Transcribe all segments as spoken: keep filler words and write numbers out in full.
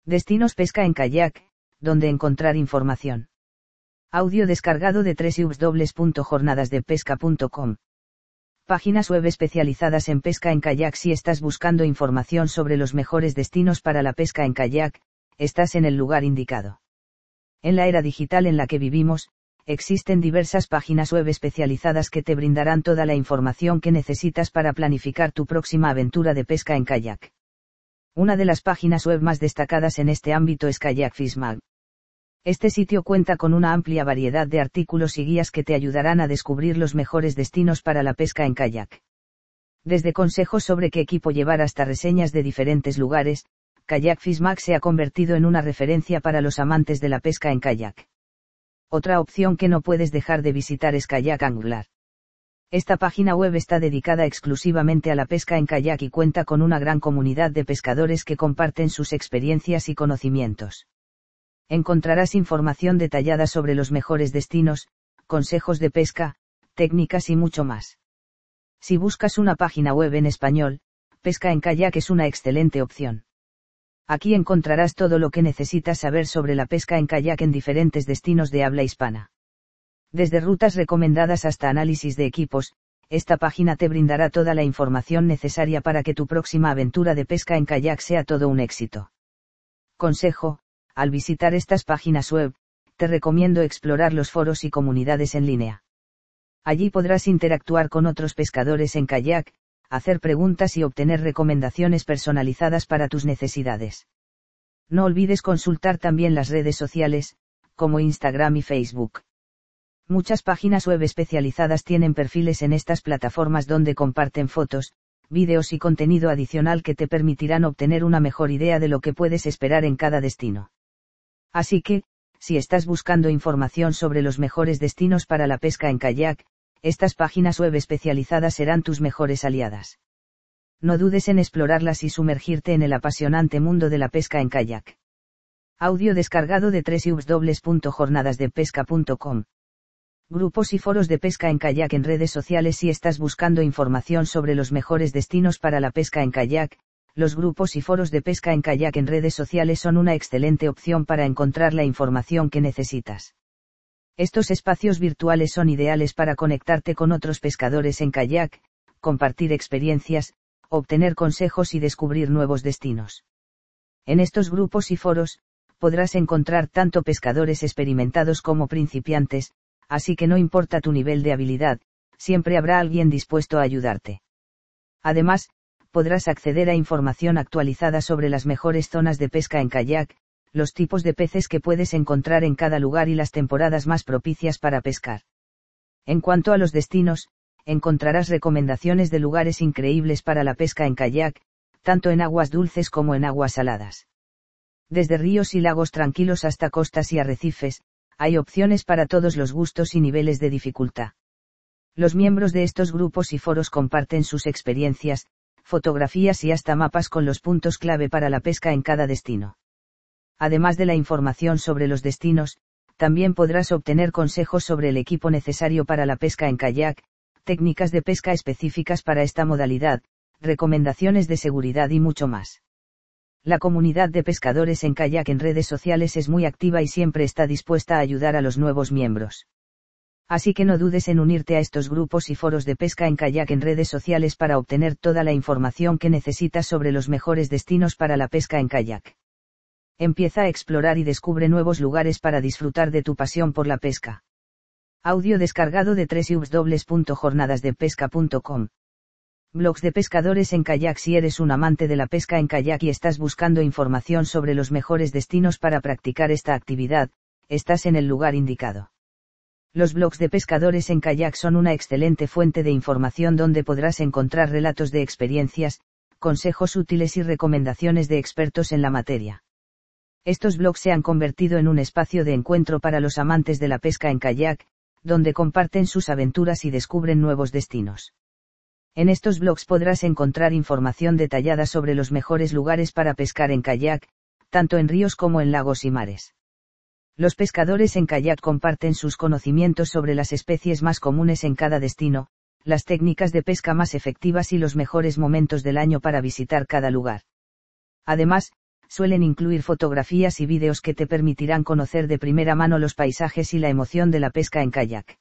Destinos pesca en kayak, donde encontrar información. Audio descargado de doble u doble u doble u punto jornadas de pesca punto com. Páginas web especializadas en pesca en kayak. Si estás buscando información sobre los mejores destinos para la pesca en kayak, estás en el lugar indicado. En la era digital en la que vivimos, existen diversas páginas web especializadas que te brindarán toda la información que necesitas para planificar tu próxima aventura de pesca en kayak. Una de las páginas web más destacadas en este ámbito es Kayak Fish Mag. Este sitio cuenta con una amplia variedad de artículos y guías que te ayudarán a descubrir los mejores destinos para la pesca en kayak. Desde consejos sobre qué equipo llevar hasta reseñas de diferentes lugares, Kayak Fish Mag se ha convertido en una referencia para los amantes de la pesca en kayak. Otra opción que no puedes dejar de visitar es Kayak Angler. Esta página web está dedicada exclusivamente a la pesca en kayak y cuenta con una gran comunidad de pescadores que comparten sus experiencias y conocimientos. Encontrarás información detallada sobre los mejores destinos, consejos de pesca, técnicas y mucho más. Si buscas una página web en español, Pesca en Kayak es una excelente opción. Aquí encontrarás todo lo que necesitas saber sobre la pesca en kayak en diferentes destinos de habla hispana. Desde rutas recomendadas hasta análisis de equipos, esta página te brindará toda la información necesaria para que tu próxima aventura de pesca en kayak sea todo un éxito. Consejo: al visitar estas páginas web, te recomiendo explorar los foros y comunidades en línea. Allí podrás interactuar con otros pescadores en kayak, hacer preguntas y obtener recomendaciones personalizadas para tus necesidades. No olvides consultar también las redes sociales, como Instagram y Facebook. Muchas páginas web especializadas tienen perfiles en estas plataformas donde comparten fotos, vídeos y contenido adicional que te permitirán obtener una mejor idea de lo que puedes esperar en cada destino. Así que, si estás buscando información sobre los mejores destinos para la pesca en kayak, estas páginas web especializadas serán tus mejores aliadas. No dudes en explorarlas y sumergirte en el apasionante mundo de la pesca en kayak. Audio descargado de doble u doble u doble u punto jornadas de pesca punto com. Grupos y foros de pesca en kayak en redes sociales. Si estás buscando información sobre los mejores destinos para la pesca en kayak, los grupos y foros de pesca en kayak en redes sociales son una excelente opción para encontrar la información que necesitas. Estos espacios virtuales son ideales para conectarte con otros pescadores en kayak, compartir experiencias, obtener consejos y descubrir nuevos destinos. En estos grupos y foros, podrás encontrar tanto pescadores experimentados como principiantes, así que no importa tu nivel de habilidad, siempre habrá alguien dispuesto a ayudarte. Además, podrás acceder a información actualizada sobre las mejores zonas de pesca en kayak, los tipos de peces que puedes encontrar en cada lugar y las temporadas más propicias para pescar. En cuanto a los destinos, encontrarás recomendaciones de lugares increíbles para la pesca en kayak, tanto en aguas dulces como en aguas saladas. Desde ríos y lagos tranquilos hasta costas y arrecifes, hay opciones para todos los gustos y niveles de dificultad. Los miembros de estos grupos y foros comparten sus experiencias, fotografías y hasta mapas con los puntos clave para la pesca en cada destino. Además de la información sobre los destinos, también podrás obtener consejos sobre el equipo necesario para la pesca en kayak, técnicas de pesca específicas para esta modalidad, recomendaciones de seguridad y mucho más. La comunidad de pescadores en kayak en redes sociales es muy activa y siempre está dispuesta a ayudar a los nuevos miembros. Así que no dudes en unirte a estos grupos y foros de pesca en kayak en redes sociales para obtener toda la información que necesitas sobre los mejores destinos para la pesca en kayak. Empieza a explorar y descubre nuevos lugares para disfrutar de tu pasión por la pesca. Audio descargado de doble u doble u doble u punto jornadas de pesca punto com. Blogs de pescadores en kayak. Si eres un amante de la pesca en kayak y estás buscando información sobre los mejores destinos para practicar esta actividad, estás en el lugar indicado. Los blogs de pescadores en kayak son una excelente fuente de información donde podrás encontrar relatos de experiencias, consejos útiles y recomendaciones de expertos en la materia. Estos blogs se han convertido en un espacio de encuentro para los amantes de la pesca en kayak, donde comparten sus aventuras y descubren nuevos destinos. En estos blogs podrás encontrar información detallada sobre los mejores lugares para pescar en kayak, tanto en ríos como en lagos y mares. Los pescadores en kayak comparten sus conocimientos sobre las especies más comunes en cada destino, las técnicas de pesca más efectivas y los mejores momentos del año para visitar cada lugar. Además, suelen incluir fotografías y vídeos que te permitirán conocer de primera mano los paisajes y la emoción de la pesca en kayak.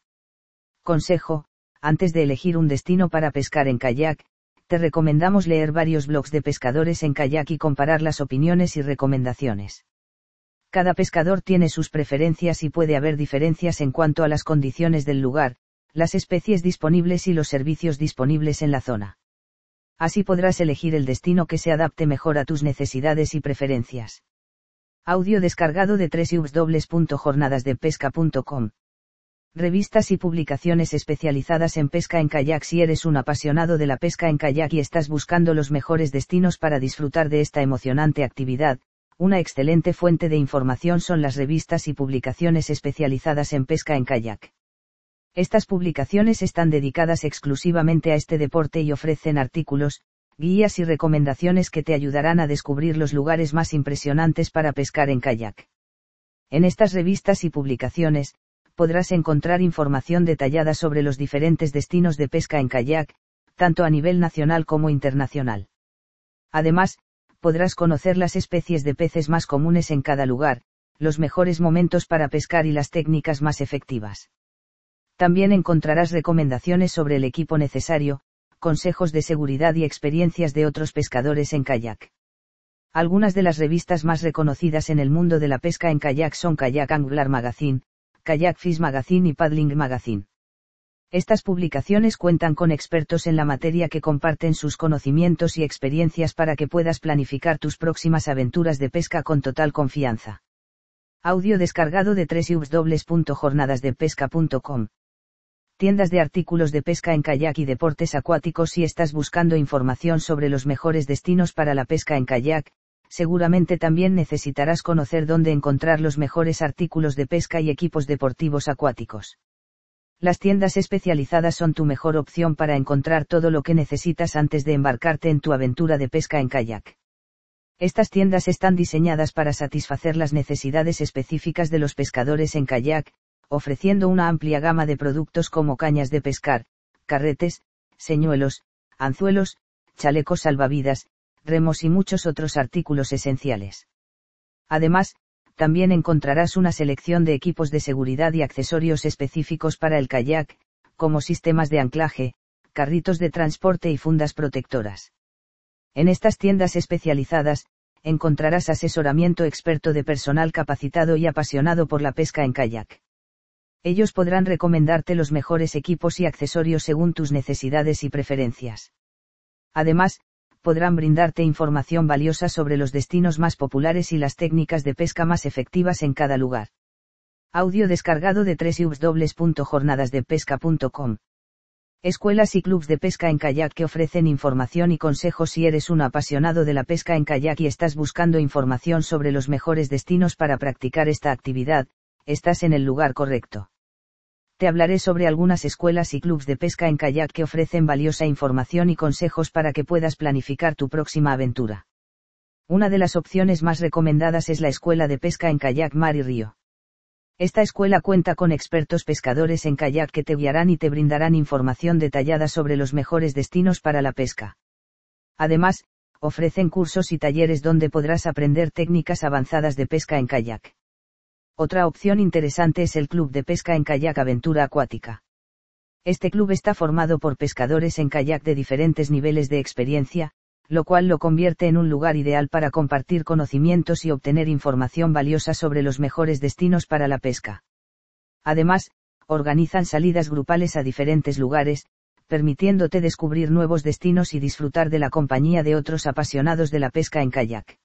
Consejo: antes de elegir un destino para pescar en kayak, te recomendamos leer varios blogs de pescadores en kayak y comparar las opiniones y recomendaciones. Cada pescador tiene sus preferencias y puede haber diferencias en cuanto a las condiciones del lugar, las especies disponibles y los servicios disponibles en la zona. Así podrás elegir el destino que se adapte mejor a tus necesidades y preferencias. Audio descargado de doble u doble u doble u punto jornadas de pesca punto com. Revistas y publicaciones especializadas en pesca en kayak. Si eres un apasionado de la pesca en kayak y estás buscando los mejores destinos para disfrutar de esta emocionante actividad, una excelente fuente de información son las revistas y publicaciones especializadas en pesca en kayak. Estas publicaciones están dedicadas exclusivamente a este deporte y ofrecen artículos, guías y recomendaciones que te ayudarán a descubrir los lugares más impresionantes para pescar en kayak. En estas revistas y publicaciones, podrás encontrar información detallada sobre los diferentes destinos de pesca en kayak, tanto a nivel nacional como internacional. Además, podrás conocer las especies de peces más comunes en cada lugar, los mejores momentos para pescar y las técnicas más efectivas. También encontrarás recomendaciones sobre el equipo necesario, consejos de seguridad y experiencias de otros pescadores en kayak. Algunas de las revistas más reconocidas en el mundo de la pesca en kayak son Kayak Angler Magazine, Kayak Fish Magazine y Paddling Magazine. Estas publicaciones cuentan con expertos en la materia que comparten sus conocimientos y experiencias para que puedas planificar tus próximas aventuras de pesca con total confianza. Audio descargado de doble u doble u doble u punto jornadas de pesca punto com. Tiendas de artículos de pesca en kayak y deportes acuáticos. Si estás buscando información sobre los mejores destinos para la pesca en kayak, seguramente también necesitarás conocer dónde encontrar los mejores artículos de pesca y equipos deportivos acuáticos. Las tiendas especializadas son tu mejor opción para encontrar todo lo que necesitas antes de embarcarte en tu aventura de pesca en kayak. Estas tiendas están diseñadas para satisfacer las necesidades específicas de los pescadores en kayak, ofreciendo una amplia gama de productos como cañas de pescar, carretes, señuelos, anzuelos, chalecos salvavidas, remos y muchos otros artículos esenciales. Además, también encontrarás una selección de equipos de seguridad y accesorios específicos para el kayak, como sistemas de anclaje, carritos de transporte y fundas protectoras. En estas tiendas especializadas, encontrarás asesoramiento experto de personal capacitado y apasionado por la pesca en kayak. Ellos podrán recomendarte los mejores equipos y accesorios según tus necesidades y preferencias. Además, podrán brindarte información valiosa sobre los destinos más populares y las técnicas de pesca más efectivas en cada lugar. Audio descargado de doble u doble u doble u punto jornadas de pesca punto com. Escuelas y clubs de pesca en kayak que ofrecen información y consejos. Si eres un apasionado de la pesca en kayak y estás buscando información sobre los mejores destinos para practicar esta actividad, estás en el lugar correcto. Te hablaré sobre algunas escuelas y clubs de pesca en kayak que ofrecen valiosa información y consejos para que puedas planificar tu próxima aventura. Una de las opciones más recomendadas es la Escuela de Pesca en Kayak Mar y Río. Esta escuela cuenta con expertos pescadores en kayak que te guiarán y te brindarán información detallada sobre los mejores destinos para la pesca. Además, ofrecen cursos y talleres donde podrás aprender técnicas avanzadas de pesca en kayak. Otra opción interesante es el Club de Pesca en Kayak Aventura Acuática. Este club está formado por pescadores en kayak de diferentes niveles de experiencia, lo cual lo convierte en un lugar ideal para compartir conocimientos y obtener información valiosa sobre los mejores destinos para la pesca. Además, organizan salidas grupales a diferentes lugares, permitiéndote descubrir nuevos destinos y disfrutar de la compañía de otros apasionados de la pesca en kayak.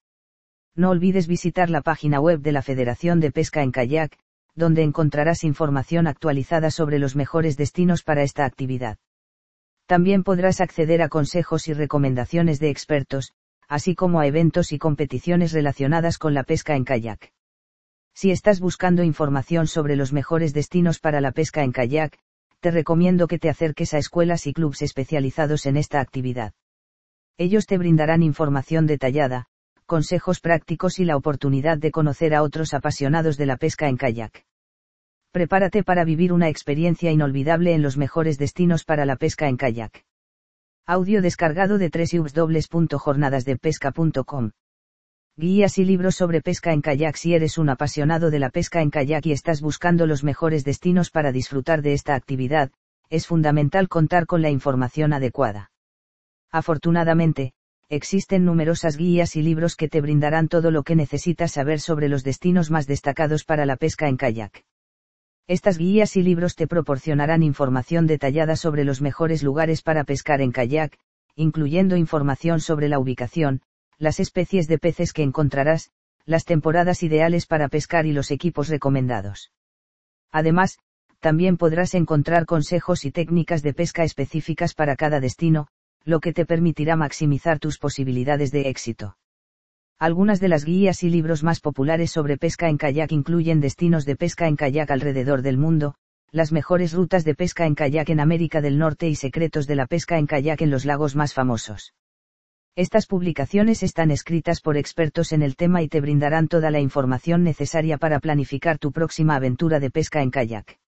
No olvides visitar la página web de la Federación de Pesca en Kayak, donde encontrarás información actualizada sobre los mejores destinos para esta actividad. También podrás acceder a consejos y recomendaciones de expertos, así como a eventos y competiciones relacionadas con la pesca en kayak. Si estás buscando información sobre los mejores destinos para la pesca en kayak, te recomiendo que te acerques a escuelas y clubs especializados en esta actividad. Ellos te brindarán información detallada, consejos prácticos y la oportunidad de conocer a otros apasionados de la pesca en kayak. Prepárate para vivir una experiencia inolvidable en los mejores destinos para la pesca en kayak. Audio descargado de doble u doble u doble u punto jornadas de pesca punto com. Guías y libros sobre pesca en kayak. Si eres un apasionado de la pesca en kayak y estás buscando los mejores destinos para disfrutar de esta actividad, es fundamental contar con la información adecuada. Afortunadamente, existen numerosas guías y libros que te brindarán todo lo que necesitas saber sobre los destinos más destacados para la pesca en kayak. Estas guías y libros te proporcionarán información detallada sobre los mejores lugares para pescar en kayak, incluyendo información sobre la ubicación, las especies de peces que encontrarás, las temporadas ideales para pescar y los equipos recomendados. Además, también podrás encontrar consejos y técnicas de pesca específicas para cada destino, lo que te permitirá maximizar tus posibilidades de éxito. Algunas de las guías y libros más populares sobre pesca en kayak incluyen destinos de pesca en kayak alrededor del mundo, las mejores rutas de pesca en kayak en América del Norte y secretos de la pesca en kayak en los lagos más famosos. Estas publicaciones están escritas por expertos en el tema y te brindarán toda la información necesaria para planificar tu próxima aventura de pesca en kayak.